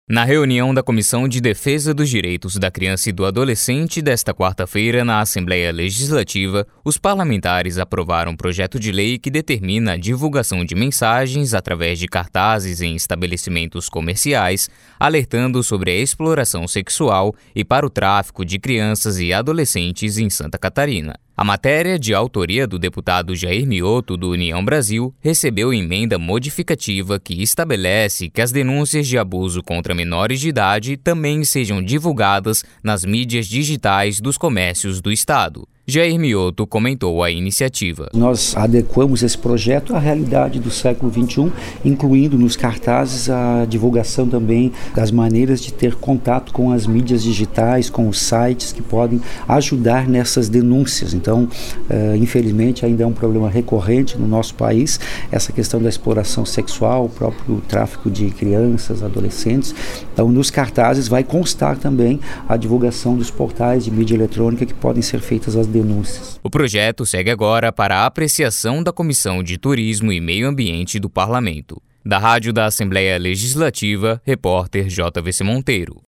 Na reunião da Comissão de Defesa dos Direitos da Criança e do Adolescente desta quarta-feira na Assembleia Legislativa, os parlamentares aprovaram um projeto de lei que determina a divulgação de mensagens através de cartazes em estabelecimentos comerciais, alertando sobre a exploração sexual e para o tráfico de crianças e adolescentes em Santa Catarina. A matéria, de autoria do deputado Jair Mioto, do União Brasil, recebeu emenda modificativa que estabelece que as denúncias de abuso contra menores de idade também sejam divulgadas nas mídias digitais dos comércios do Estado. Jair Mioto comentou a iniciativa. Nós adequamos esse projeto à realidade do século XXI, incluindo nos cartazes a divulgação também das maneiras de ter contato com as mídias digitais, com os sites que podem ajudar nessas denúncias. Então, infelizmente, ainda é um problema recorrente no nosso país, essa questão da exploração sexual, o próprio tráfico de crianças, adolescentes. Então, nos cartazes vai constar também a divulgação dos portais de mídia eletrônica que podem ser feitas as denúncias. O projeto segue agora para a apreciação da Comissão de Turismo e Meio Ambiente do Parlamento. Da Rádio da Assembleia Legislativa, repórter JVC Monteiro.